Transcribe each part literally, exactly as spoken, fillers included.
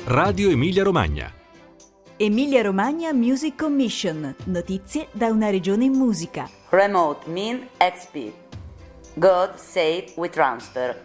Radio Emilia Romagna. Emilia Romagna Music Commission. Notizie da una regione in musica. Remote Min X P. God Save We Transfer.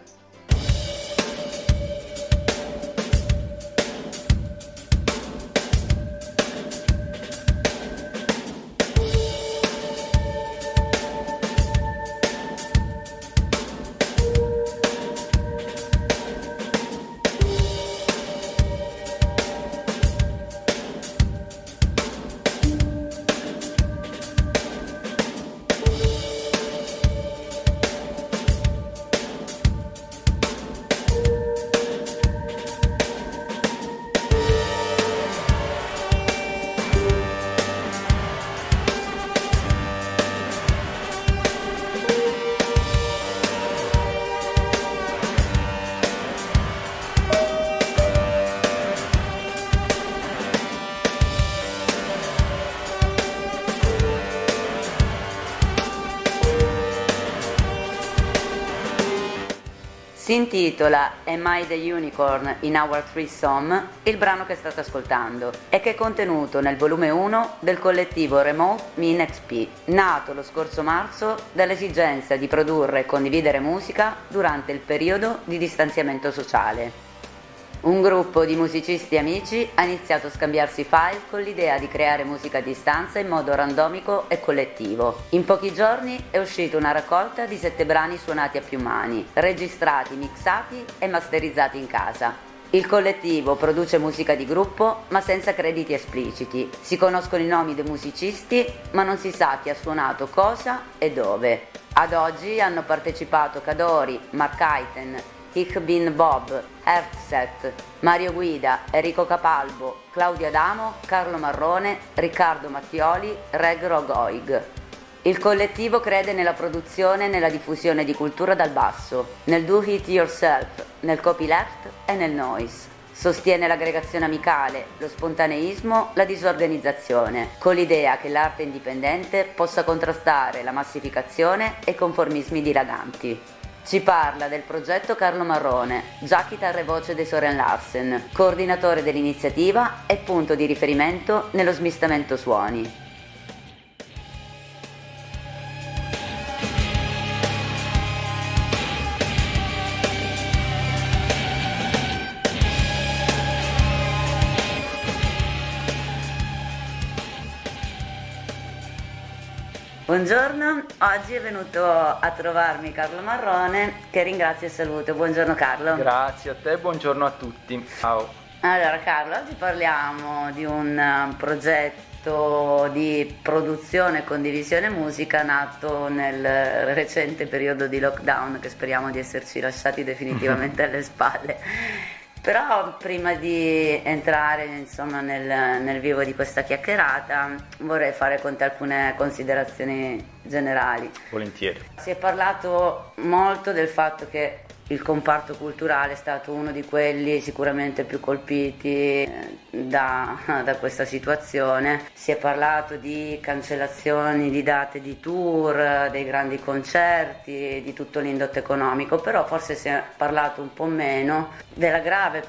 Si intitola Am I the Unicorn in Our Threesome, il brano che state ascoltando, e che è contenuto nel volume uno del collettivo Remote Min X P, nato lo scorso marzo dall'esigenza di produrre e condividere musica durante il periodo di distanziamento sociale. Un gruppo di musicisti amici ha iniziato a scambiarsi file con l'idea di creare musica a distanza in modo randomico e collettivo. In pochi giorni è uscita una raccolta di sette brani suonati a più mani, registrati, mixati e masterizzati in casa. Il collettivo produce musica di gruppo ma senza crediti espliciti. Si conoscono i nomi dei musicisti ma non si sa chi ha suonato cosa e dove. Ad oggi hanno partecipato Cadori, Mark Aiten, Ich bin Bob, Earthset, Mario Guida, Enrico Capalbo, Claudio Adamo, Carlo Marrone, Riccardo Mattioli, Reg Rogoig. Il collettivo crede nella produzione e nella diffusione di cultura dal basso, nel do it yourself, nel copyleft e nel noise. Sostiene l'aggregazione amicale, lo spontaneismo, la disorganizzazione, con l'idea che l'arte indipendente possa contrastare la massificazione e i conformismi dilaganti. Ci parla del progetto Carlo Marrone, già chitarra e voce dei Soren Larsen, coordinatore dell'iniziativa e punto di riferimento nello smistamento suoni. Buongiorno, oggi è venuto a trovarmi Carlo Marrone, che ringrazio e saluto. Buongiorno Carlo. Grazie a te, buongiorno a tutti. Ciao. Allora Carlo, oggi parliamo di un progetto di produzione e condivisione musica nato nel recente periodo di lockdown, che speriamo di esserci lasciati definitivamente alle spalle. Però prima di entrare insomma nel, nel vivo di questa chiacchierata vorrei fare con te alcune considerazioni generali. Volentieri. Si è parlato molto del fatto che il comparto culturale è stato uno di quelli sicuramente più colpiti da, da questa situazione. Si è parlato di cancellazioni di date di tour, dei grandi concerti, di tutto l'indotto economico, però forse si è parlato un po' meno della grave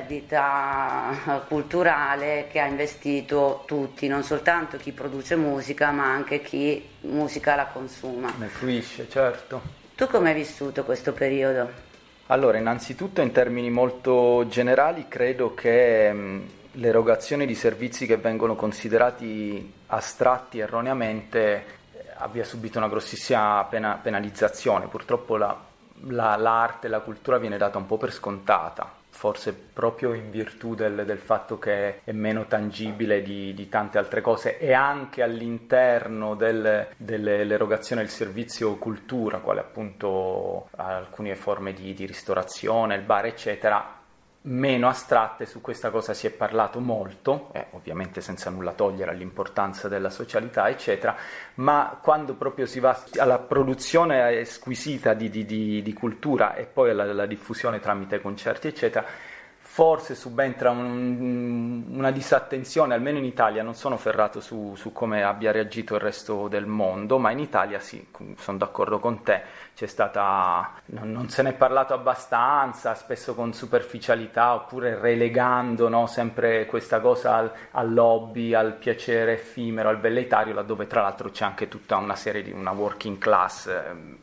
perdita culturale che ha investito tutti, non soltanto chi produce musica, ma anche chi musica la consuma. Ne fruisce, certo. Tu come hai vissuto questo periodo? Allora, innanzitutto in termini molto generali credo che mh, l'erogazione di servizi che vengono considerati astratti erroneamente eh, abbia subito una grossissima pena- penalizzazione. Purtroppo la, la, l'arte e la cultura viene data un po' per scontata, forse proprio in virtù del, del fatto che è meno tangibile di, di tante altre cose, e anche all'interno del, dell'erogazione del servizio cultura, quale appunto alcune forme di, di ristorazione, il bar eccetera, meno astratte. Su questa cosa si è parlato molto, eh, ovviamente senza nulla togliere all'importanza della socialità eccetera, ma quando proprio si va alla produzione squisita di, di, di, di cultura e poi alla, alla diffusione tramite concerti eccetera, forse subentra un, una disattenzione, almeno in Italia, non sono ferrato su, su come abbia reagito il resto del mondo, ma in Italia sì, sono d'accordo con te, c'è stata, non, non se ne è parlato abbastanza, spesso con superficialità, oppure relegando, no, sempre questa cosa al, all'hobby, al piacere effimero, al velleitario, laddove tra l'altro c'è anche tutta una serie di una working class eh,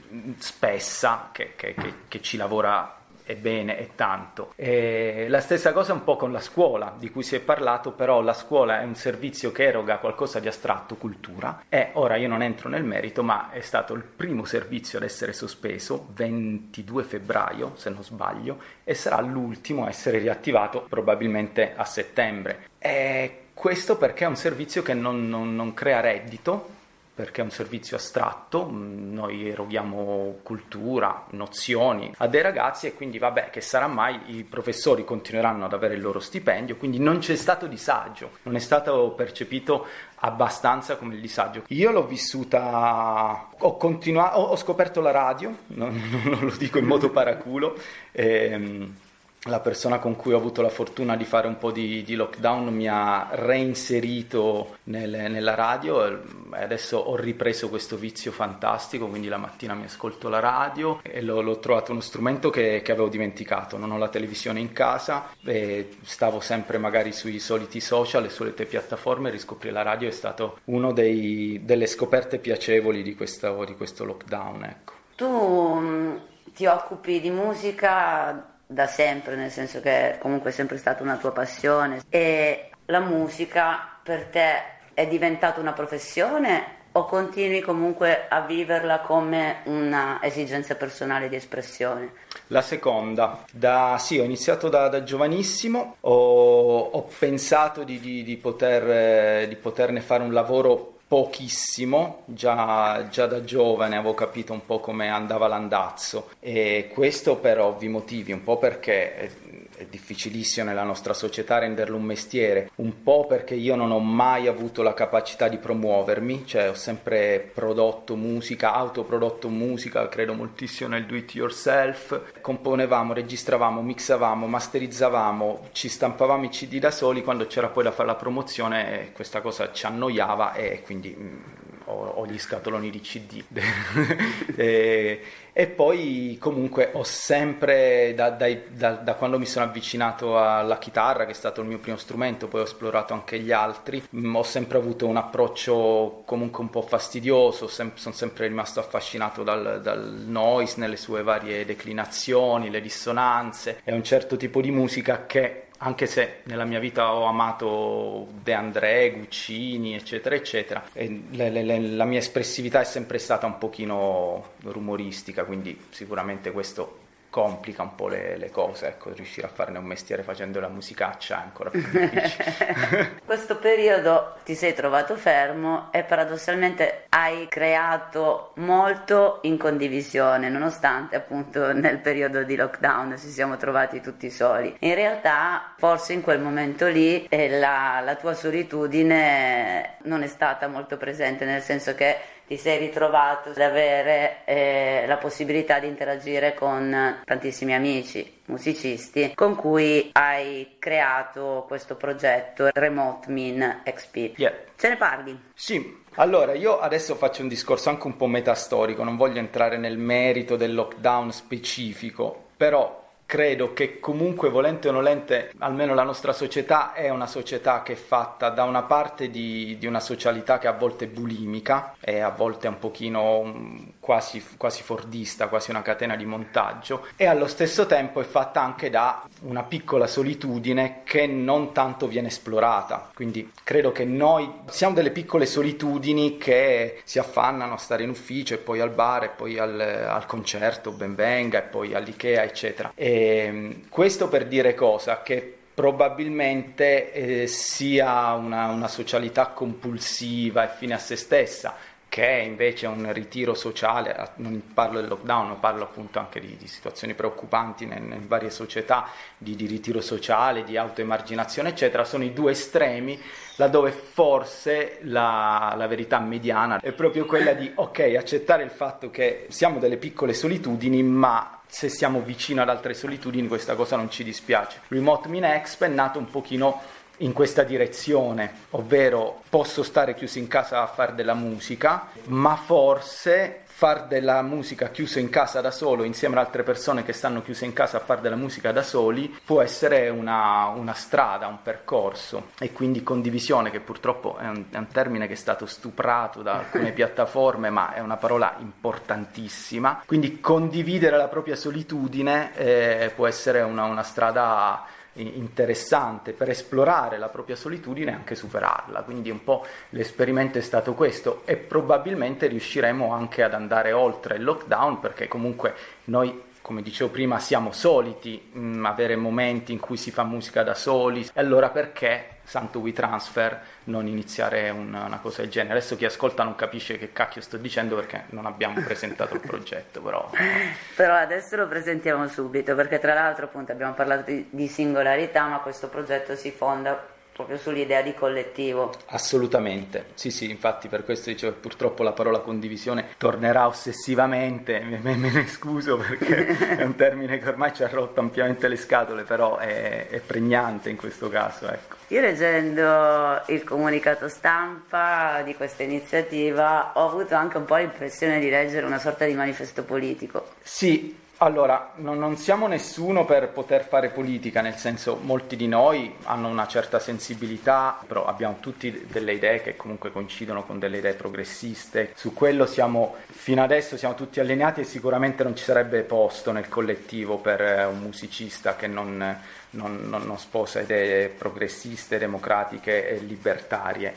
spessa che, che, che, che ci lavora e bene e tanto. E la stessa cosa un po' con la scuola di cui si è parlato, però la scuola è un servizio che eroga qualcosa di astratto, cultura, e ora io non entro nel merito, ma è stato il primo servizio ad essere sospeso ventidue febbraio se non sbaglio, e sarà l'ultimo a essere riattivato probabilmente a settembre. E questo perché è un servizio che non, non, non crea reddito, perché è un servizio astratto, noi eroghiamo cultura, nozioni a dei ragazzi, e quindi vabbè, che sarà mai, i professori continueranno ad avere il loro stipendio, quindi non c'è stato disagio, non è stato percepito abbastanza come il disagio. Io l'ho vissuta, ho continuato, ho, ho scoperto la radio, non, non lo dico in modo paraculo, ehm, la persona con cui ho avuto la fortuna di fare un po' di, di lockdown mi ha reinserito nel, nella radio, e adesso ho ripreso questo vizio fantastico, quindi la mattina mi ascolto la radio e l'ho, l'ho trovato uno strumento che, che avevo dimenticato. Non ho la televisione in casa e stavo sempre magari sui soliti social, le solite piattaforme, riscoprire la radio è stato uno dei, delle scoperte piacevoli di questo, di questo lockdown, ecco. Tu mh, ti occupi di musica da sempre, nel senso che comunque è sempre stata una tua passione, e la musica per te è diventata una professione o continui comunque a viverla come una esigenza personale di espressione? La seconda, da, sì, ho iniziato da, da giovanissimo, ho, ho pensato di, di, di, poter, di poterne fare un lavoro pochissimo, già, già da giovane avevo capito un po' come andava l'andazzo, e questo per ovvi motivi, un po' perché è, è difficilissimo nella nostra società renderlo un mestiere, un po' perché io non ho mai avuto la capacità di promuovermi, cioè ho sempre prodotto musica, autoprodotto musica, credo moltissimo nel do it yourself, componevamo, registravamo, mixavamo, masterizzavamo, ci stampavamo i C D da soli, quando c'era poi da fare la promozione questa cosa ci annoiava e quindi Ho, ho gli scatoloni di C D e, e poi comunque ho sempre da, dai, da, da quando mi sono avvicinato alla chitarra, che è stato il mio primo strumento, poi ho esplorato anche gli altri, mh, ho sempre avuto un approccio comunque un po' fastidioso, sem- sono sempre rimasto affascinato dal, dal noise nelle sue varie declinazioni, le dissonanze, è un certo tipo di musica che, anche se nella mia vita ho amato De André, Guccini, eccetera, eccetera, e le, le, le, la mia espressività è sempre stata un pochino rumoristica, quindi sicuramente questo complica un po' le, le cose, ecco, riuscire a farne un mestiere facendo la musicaccia è ancora più difficile. Questo periodo ti sei trovato fermo e paradossalmente hai creato molto in condivisione, nonostante appunto nel periodo di lockdown ci siamo trovati tutti soli. In realtà forse in quel momento lì eh, la, la tua solitudine non è stata molto presente, nel senso che ti sei ritrovato ad avere eh, la possibilità di interagire con tantissimi amici musicisti con cui hai creato questo progetto Remote Min X P. Yeah. Ce ne parli? Sì. Allora, io adesso faccio un discorso anche un po' metastorico, non voglio entrare nel merito del lockdown specifico, però credo che comunque, volente o nolente, almeno la nostra società è una società che è fatta da una parte di, di una socialità che a volte è bulimica e a volte è un pochino um, quasi, quasi fordista, quasi una catena di montaggio, e allo stesso tempo è fatta anche da una piccola solitudine che non tanto viene esplorata. Quindi credo che noi siamo delle piccole solitudini che si affannano a stare in ufficio e poi al bar e poi al, al concerto, ben venga, e poi all'Ikea, eccetera. E questo per dire cosa? Che probabilmente eh, sia una, una socialità compulsiva e fine a se stessa, che è invece un ritiro sociale. Non parlo del lockdown, ma parlo appunto anche di, di situazioni preoccupanti nelle varie società, di, di ritiro sociale, di autoemarginazione, eccetera. Sono i due estremi, laddove forse la, la verità mediana è proprio quella di, ok, accettare il fatto che siamo delle piccole solitudini, ma se siamo vicino ad altre solitudini questa cosa non ci dispiace. Remote Minexp è nato un pochino in questa direzione, ovvero posso stare chiuso in casa a fare della musica, ma forse far della musica chiuso in casa da solo insieme ad altre persone che stanno chiuse in casa a fare della musica da soli può essere una, una strada, un percorso, e quindi condivisione, che purtroppo è un, è un termine che è stato stuprato da alcune piattaforme, ma è una parola importantissima. Quindi condividere la propria solitudine eh, può essere una, una strada interessante per esplorare la propria solitudine e anche superarla. Quindi un po' l'esperimento è stato questo, e probabilmente riusciremo anche ad andare oltre il lockdown, perché comunque noi, come dicevo prima, siamo soliti mh, avere momenti in cui si fa musica da soli, e allora perché santo WeTransfer non iniziare una, una cosa del genere? Adesso chi ascolta non capisce che cacchio sto dicendo perché non abbiamo presentato il progetto, però però adesso lo presentiamo subito, perché tra l'altro appunto abbiamo parlato di, di singolarità, ma questo progetto si fonda proprio sull'idea di collettivo. Assolutamente, sì sì, infatti per questo dicevo che purtroppo la parola condivisione tornerà ossessivamente, me, me ne scuso perché è un termine che ormai ci ha rotto ampiamente le scatole, però è, è pregnante in questo caso, ecco. Io, leggendo il comunicato stampa di questa iniziativa, ho avuto anche un po' l'impressione di leggere una sorta di manifesto politico. Sì. Allora, non, non siamo nessuno per poter fare politica, nel senso, molti di noi hanno una certa sensibilità, però abbiamo tutti delle idee che comunque coincidono con delle idee progressiste. Su quello siamo, fino adesso siamo tutti allineati, e sicuramente non ci sarebbe posto nel collettivo per un musicista che non, non, non, non sposa idee progressiste, democratiche e libertarie.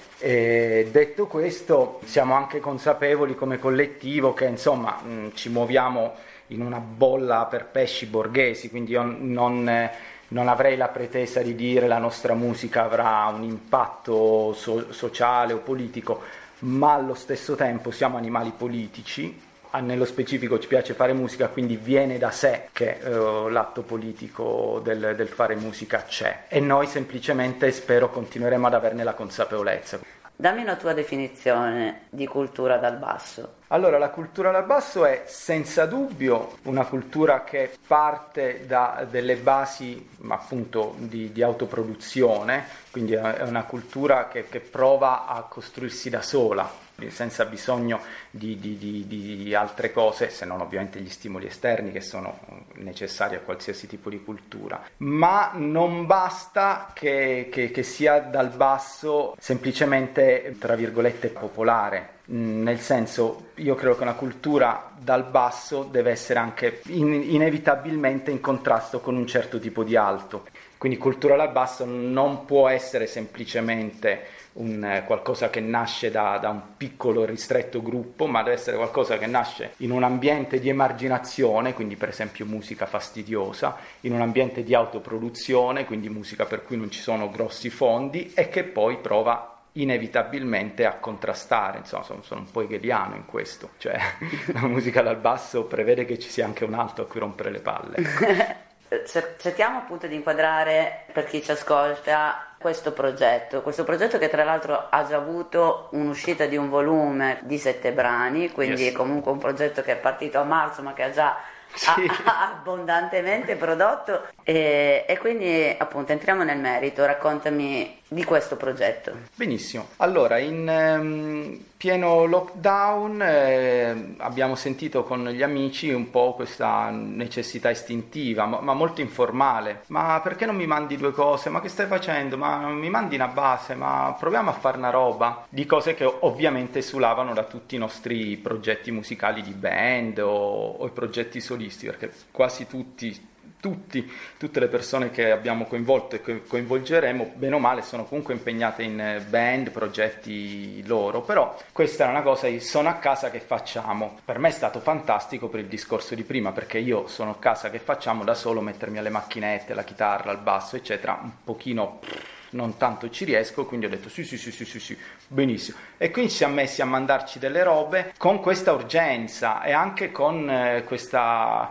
E detto questo, siamo anche consapevoli come collettivo che insomma mh, ci muoviamo in una bolla per pesci borghesi, quindi io non, non avrei la pretesa di dire la nostra musica avrà un impatto so, sociale o politico, ma allo stesso tempo siamo animali politici, nello specifico ci piace fare musica, quindi viene da sé che uh, l'atto politico del, del fare musica c'è, e noi semplicemente spero continueremo ad averne la consapevolezza. Dammi una tua definizione di cultura dal basso. Allora, la cultura dal basso è senza dubbio una cultura che parte da delle basi appunto di, di autoproduzione, quindi è una cultura che, che prova a costruirsi da sola, senza bisogno di, di, di, di altre cose, se non ovviamente gli stimoli esterni che sono necessari a qualsiasi tipo di cultura. Ma non basta che, che, che sia dal basso semplicemente, tra virgolette, popolare. Nel senso, io credo che una cultura dal basso deve essere anche in, inevitabilmente in contrasto con un certo tipo di alto. Quindi cultura dal basso non può essere semplicemente un, qualcosa che nasce da, da un piccolo ristretto gruppo, ma deve essere qualcosa che nasce in un ambiente di emarginazione, quindi per esempio musica fastidiosa, in un ambiente di autoproduzione, quindi musica per cui non ci sono grossi fondi, e che poi prova inevitabilmente a contrastare. Insomma, sono, sono un po' hegeliano in questo, cioè la musica dal basso prevede che ci sia anche un alto a cui rompere le palle. Cerchiamo appunto di inquadrare, per chi ci ascolta, questo progetto, questo progetto che tra l'altro ha già avuto un'uscita di un volume di sette brani, quindi yes. È comunque un progetto che è partito a marzo ma che ha già sì. ha, ha abbondantemente prodotto, e, e quindi appunto entriamo nel merito. Raccontami di questo progetto. Benissimo, allora in ehm, pieno lockdown eh, abbiamo sentito con gli amici un po' questa necessità istintiva, ma, ma molto informale: ma perché non mi mandi due cose? Ma che stai facendo? Ma non mi mandi una base? Ma proviamo a fare una roba, di cose che ovviamente esulavano da tutti i nostri progetti musicali di band o, o i progetti solisti, perché quasi tutti Tutti, tutte le persone che abbiamo coinvolto e che coinvolgeremo, bene o male, sono comunque impegnate in band, progetti loro, però questa è una cosa di sono a casa, che facciamo? Per me è stato fantastico per il discorso di prima, perché io sono a casa, che facciamo? Da solo mettermi alle macchinette, la chitarra, il basso, eccetera, un pochino non tanto ci riesco, quindi ho detto sì sì sì sì sì, sì benissimo, e quindi ci siamo messi a mandarci delle robe con questa urgenza e anche con eh, questa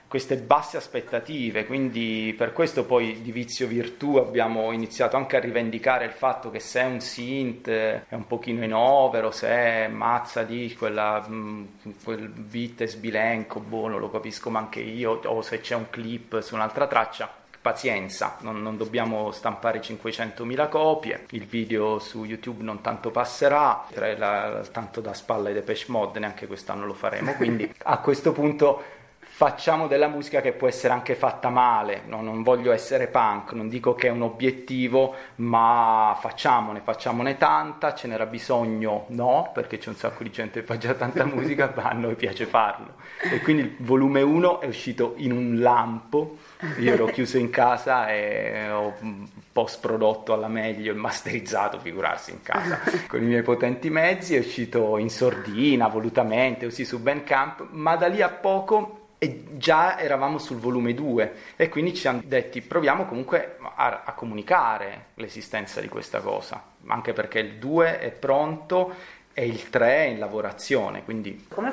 queste basse aspettative, quindi per questo poi di Vizio Virtù abbiamo iniziato anche a rivendicare il fatto che se è un synth è un pochino in over, o se è mazza di quella, mh, quel beat è sbilenco, boh, non lo capisco manche io, o se c'è un clip su un'altra traccia, pazienza, non, non dobbiamo stampare cinquecentomila copie, il video su YouTube non tanto passerà, la, tanto da spalla ai Depeche Mode neanche quest'anno lo faremo, quindi a questo punto facciamo della musica che può essere anche fatta male, no, non voglio essere punk, non dico che è un obiettivo, ma facciamone, facciamone tanta, ce n'era bisogno, no, perché c'è un sacco di gente che fa già tanta musica, ma a noi piace farlo. E quindi il volume uno è uscito in un lampo, io ero chiuso in casa e ho post prodotto alla meglio e masterizzato, figurarsi, in casa con i miei potenti mezzi, è uscito in sordina, volutamente, così su Bandcamp, ma da lì a poco e già eravamo sul volume due e quindi ci hanno detti proviamo comunque a, a comunicare l'esistenza di questa cosa, anche perché il due è pronto e il tre è in lavorazione, quindi... Come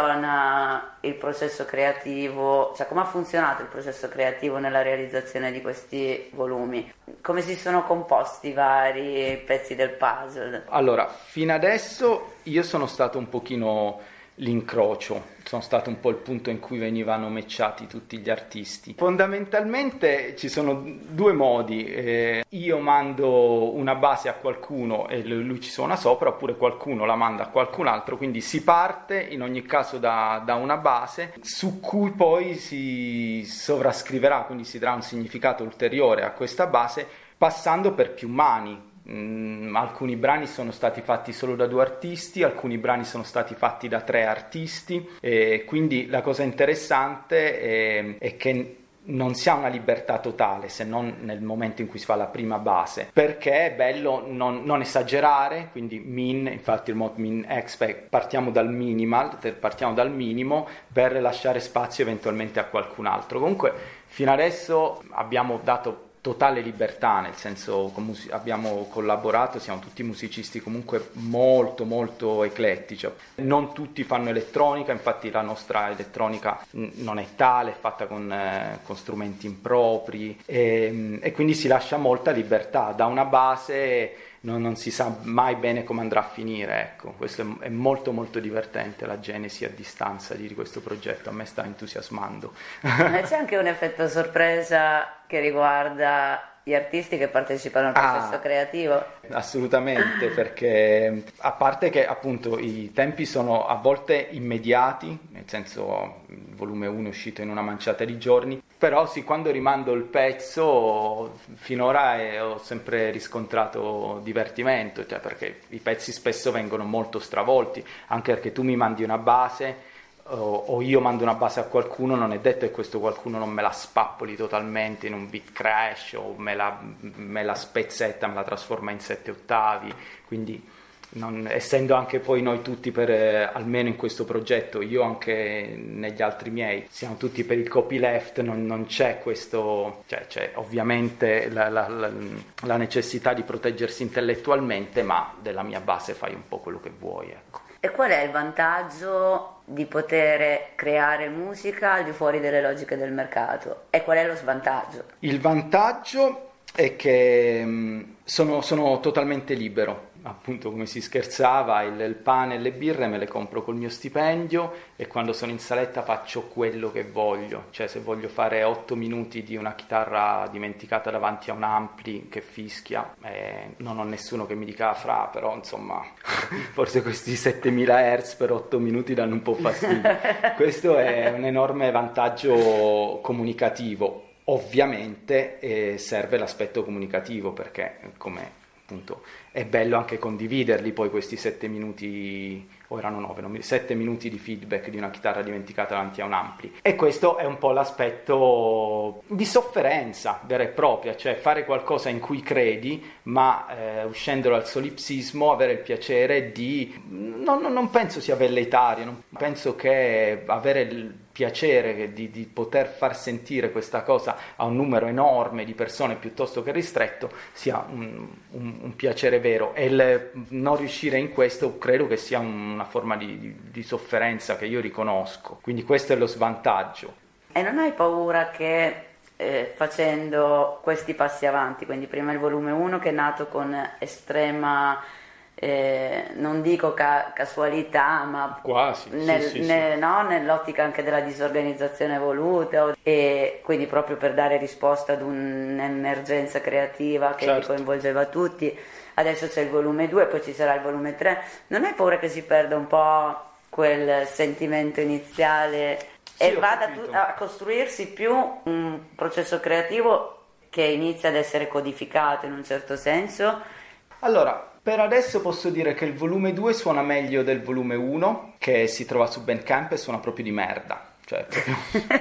funziona il processo creativo, cioè come ha funzionato il processo creativo nella realizzazione di questi volumi? Come si sono composti i vari pezzi del puzzle? Allora, fino adesso io sono stato un pochino l'incrocio, sono stato un po' il punto in cui venivano matchati tutti gli artisti. Fondamentalmente ci sono due modi, eh, io mando una base a qualcuno e lui ci suona sopra, oppure qualcuno la manda a qualcun altro, quindi si parte in ogni caso da, da una base su cui poi si sovrascriverà, quindi si darà un significato ulteriore a questa base passando per più mani. Mm, alcuni brani sono stati fatti solo da due artisti, alcuni brani sono stati fatti da tre artisti, e quindi la cosa interessante è, è che non si ha una libertà totale se non nel momento in cui si fa la prima base, perché è bello non, non esagerare, quindi min, infatti il mod min expect, partiamo dal minimal, partiamo dal minimo per lasciare spazio eventualmente a qualcun altro. Comunque fino adesso abbiamo dato totale libertà, nel senso abbiamo collaborato, siamo tutti musicisti comunque molto molto eclettici, non tutti fanno elettronica, infatti la nostra elettronica non è tale, è fatta con, eh, con strumenti impropri e, e quindi si lascia molta libertà, da una base non, non si sa mai bene come andrà a finire, ecco, questo è, è molto molto divertente, la genesi a distanza di questo progetto, a me sta entusiasmando. C'è anche un effetto sorpresa che riguarda gli artisti che partecipano al processo ah, creativo? Assolutamente, perché a parte che appunto i tempi sono a volte immediati, nel senso il volume uno è uscito in una manciata di giorni, però sì, quando rimando il pezzo finora è, ho sempre riscontrato divertimento, cioè perché i pezzi spesso vengono molto stravolti, anche perché tu mi mandi una base o io mando una base a qualcuno, non è detto che questo qualcuno non me la spappoli totalmente in un beat crash o me la, me la spezzetta, me la trasforma in sette ottavi, quindi non, essendo anche poi noi tutti per, eh, almeno in questo progetto, io anche negli altri miei, siamo tutti per il copyleft, non, non c'è questo, cioè c'è ovviamente la, la, la, la necessità di proteggersi intellettualmente, ma della mia base fai un po' quello che vuoi, ecco. E qual è il vantaggio di poter creare musica al di fuori delle logiche del mercato? E qual è lo svantaggio? Il vantaggio è che mh, sono, sono totalmente libero. Appunto, come si scherzava, il, il pane e le birre me le compro col mio stipendio e quando sono in saletta faccio quello che voglio, cioè se voglio fare otto minuti di una chitarra dimenticata davanti a un ampli che fischia, eh, non ho nessuno che mi dica fra, però insomma forse questi settemila hertz per otto minuti danno un po' fastidio. Questo è un enorme vantaggio comunicativo. Ovviamente eh, serve l'aspetto comunicativo, perché come appunto è bello anche condividerli poi questi sette minuti, o erano nove, non mi, sette minuti di feedback di una chitarra dimenticata davanti a un ampli, e questo è un po' l'aspetto di sofferenza vera e propria, cioè fare qualcosa in cui credi, ma eh, uscendo dal solipsismo avere il piacere di, non, non penso sia velleitario, non penso che avere il piacere di, di poter far sentire questa cosa a un numero enorme di persone piuttosto che ristretto sia un, un, un piacere vero, e il non riuscire in questo credo che sia un, una forma di, di, di sofferenza che io riconosco, quindi questo è lo svantaggio. E non hai paura che eh, facendo questi passi avanti, quindi prima il volume uno che è nato con estrema, eh, non dico ca- casualità, ma quasi, nel, sì, sì, nel, sì. No, nell'ottica anche della disorganizzazione voluta, e quindi proprio per dare risposta ad un'emergenza creativa che Certo. coinvolgeva tutti. Adesso c'è il volume due, poi ci sarà il volume tre. Non hai paura che si perda un po' quel sentimento iniziale Sì, e ho vada capito. tu- a costruirsi più un processo creativo che inizia ad essere codificato in un certo senso? Allora, per adesso posso dire che il volume due suona meglio del volume uno, che si trova su Bandcamp e suona proprio di merda. Cioè, è proprio,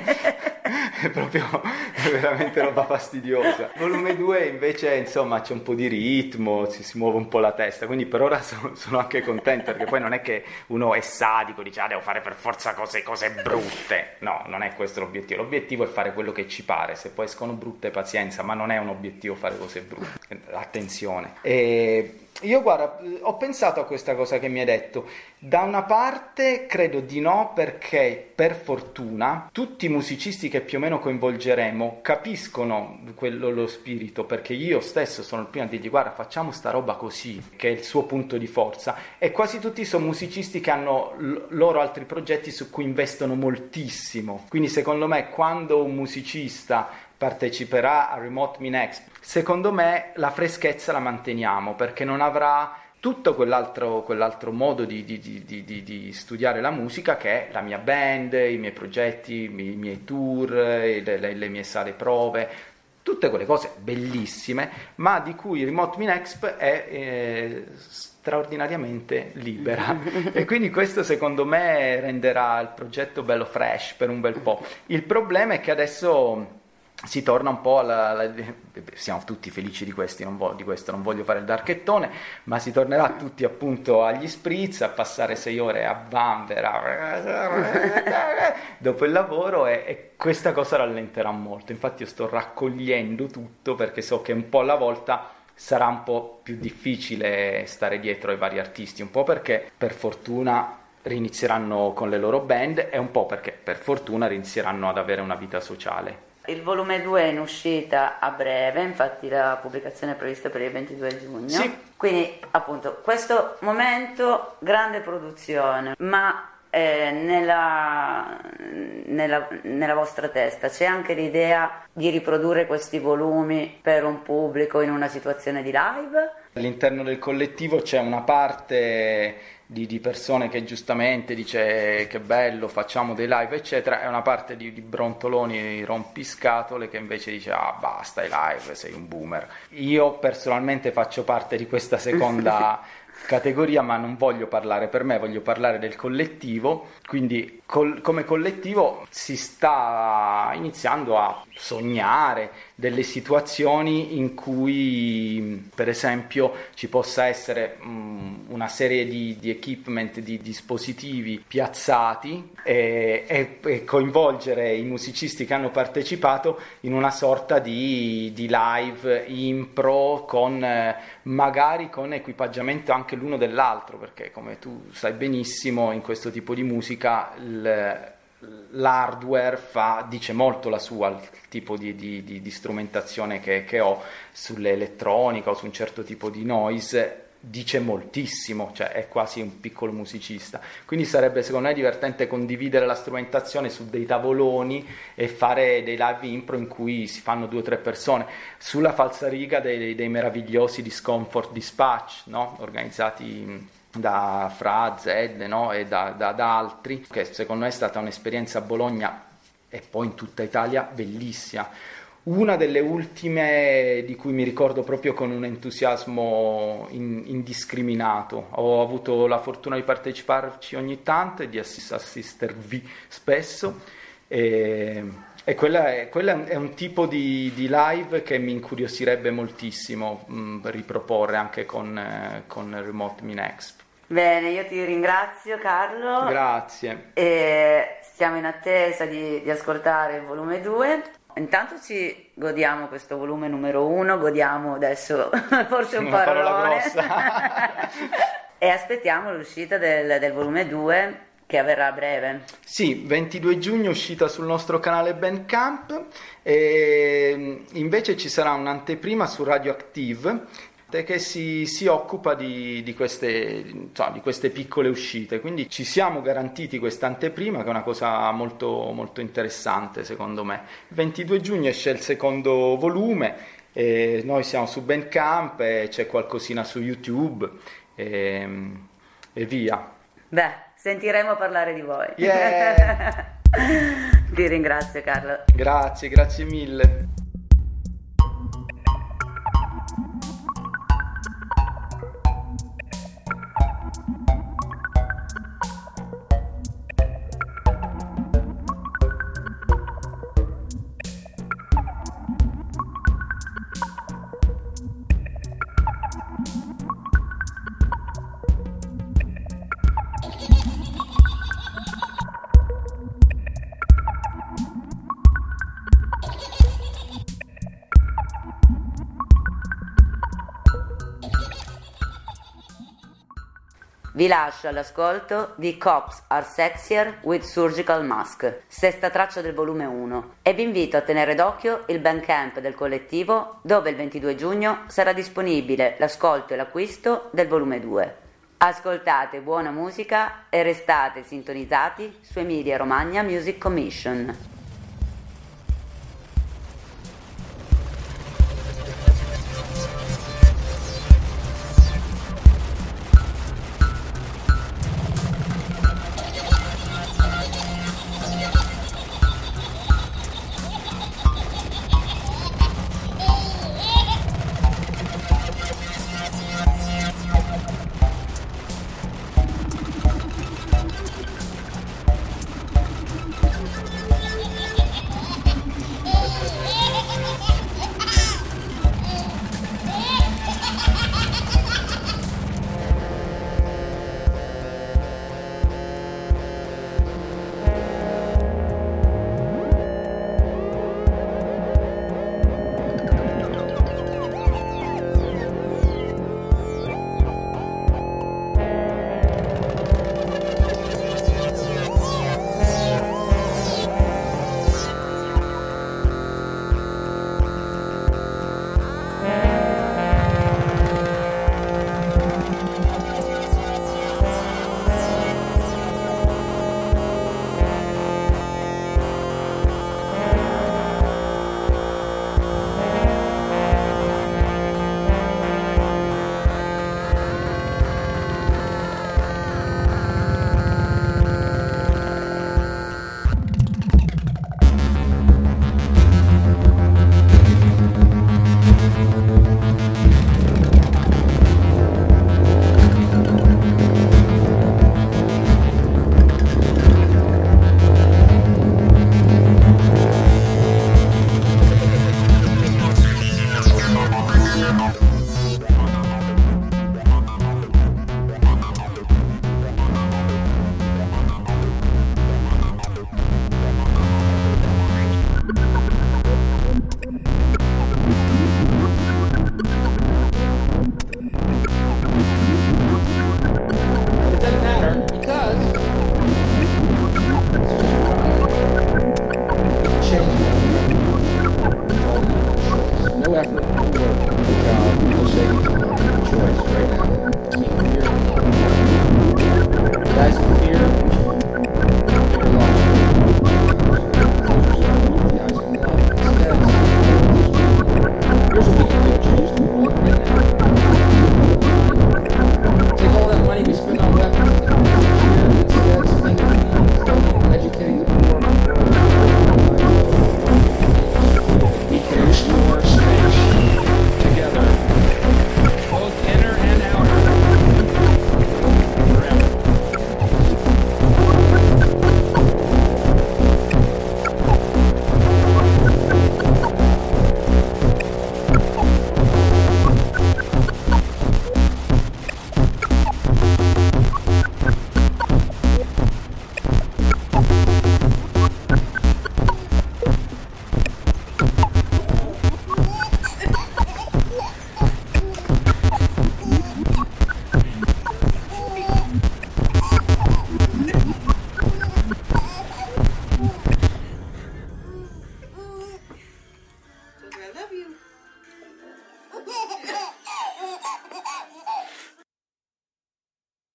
è proprio è veramente roba fastidiosa. Volume due invece, insomma, c'è un po' di ritmo, si, si muove un po' la testa, quindi per ora sono, sono anche contento, perché poi non è che uno è sadico, dice ah, devo fare per forza cose, cose brutte. No, non è questo l'obiettivo. L'obiettivo è fare quello che ci pare, se poi escono brutte pazienza, ma non è un obiettivo fare cose brutte. Attenzione. E io guarda, ho pensato a questa cosa che mi hai detto. Da una parte credo di no, perché per fortuna tutti i musicisti che più o meno coinvolgeremo capiscono quello, lo spirito, perché io stesso sono il primo a dirgli guarda, facciamo sta roba così, che è il suo punto di forza, e quasi tutti sono musicisti che hanno l- loro altri progetti su cui investono moltissimo. Quindi secondo me quando un musicista parteciperà a Remote Min Expo, secondo me la freschezza la manteniamo, perché non avrà tutto quell'altro, quell'altro modo di, di, di, di, di studiare la musica, che è la mia band, i miei progetti, i miei tour, le, le, le mie sale prove, tutte quelle cose bellissime, ma di cui Remote Min Expo è eh, straordinariamente libera. E quindi questo secondo me renderà il progetto bello fresh per un bel po'. Il problema è che adesso si torna un po' alla, alla, siamo tutti felici di, questi, non voglio, di questo, non voglio fare il darchettone, ma si tornerà tutti appunto agli spritz, a passare sei ore a Vanvera dopo il lavoro, e, e questa cosa rallenterà molto. Infatti io sto raccogliendo tutto, perché so che un po' alla volta sarà un po' più difficile stare dietro ai vari artisti, un po' perché per fortuna rinizieranno con le loro band, e un po' perché per fortuna inizieranno ad avere una vita sociale. Il volume due è in uscita a breve, infatti la pubblicazione è prevista per il ventidue giugno. Sì. Quindi appunto questo momento, grande produzione, ma eh, nella, nella, nella vostra testa c'è anche l'idea di riprodurre questi volumi per un pubblico in una situazione di live? All'interno del collettivo c'è una parte di, di persone che giustamente dice che bello, facciamo dei live eccetera, e una parte di, di brontoloni rompiscatole che invece dice ah basta i live, sei un boomer. Io personalmente faccio parte di questa seconda categoria, ma non voglio parlare per me, voglio parlare del collettivo. Quindi col, come collettivo si sta iniziando a sognare delle situazioni in cui per esempio ci possa essere mh, una serie di, di equipment, di dispositivi piazzati, e, e, e coinvolgere i musicisti che hanno partecipato in una sorta di, di live impro con eh, magari con equipaggiamento anche l'uno dell'altro, perché come tu sai benissimo in questo tipo di musica il, l'hardware fa, dice molto la sua, il tipo di, di, di, di strumentazione che, che ho sull'elettronica o su un certo tipo di noise dice moltissimo, cioè è quasi un piccolo musicista. Quindi sarebbe secondo me divertente condividere la strumentazione su dei tavoloni e fare dei live impro in cui si fanno due o tre persone sulla falsariga dei, dei meravigliosi Discomfort Dispatch, no? Organizzati da Fra, Zed, no? E da, da, da altri, che secondo me è stata un'esperienza a Bologna e poi in tutta Italia bellissima. Una delle ultime di cui mi ricordo proprio con un entusiasmo in, indiscriminato. Ho avuto la fortuna di parteciparci ogni tanto e di assist- assistervi spesso, e, e quella, è, quella è un tipo di, di live che mi incuriosirebbe moltissimo mh, riproporre anche con, eh, con Remote Min Expo. Bene, io ti ringrazio Carlo. Grazie. E siamo in attesa di, di ascoltare il volume due. Intanto ci godiamo questo volume numero uno, godiamo adesso forse un Una parola parolone grossa. e aspettiamo l'uscita del, del volume due che avverrà a breve. Sì, ventidue giugno uscita sul nostro canale Bandcamp, e invece ci sarà un'anteprima su Radioactive che si, si occupa di, di, queste, insomma, di queste piccole uscite, quindi ci siamo garantiti questa anteprima, che è una cosa molto, molto interessante secondo me. Il ventidue giugno esce il secondo volume, e noi siamo su Bandcamp e c'è qualcosina su YouTube e, e via. Beh, sentiremo parlare di voi. Yeah! Ti ringrazio, Carlo. Grazie, grazie mille. Vi lascio all'ascolto di Cops Are Sexier with Surgical Mask, sesta traccia del volume uno, e vi invito a tenere d'occhio il Bandcamp del collettivo, dove il ventidue giugno sarà disponibile l'ascolto e l'acquisto del volume due. Ascoltate buona musica e restate sintonizzati su Emilia Romagna Music Commission.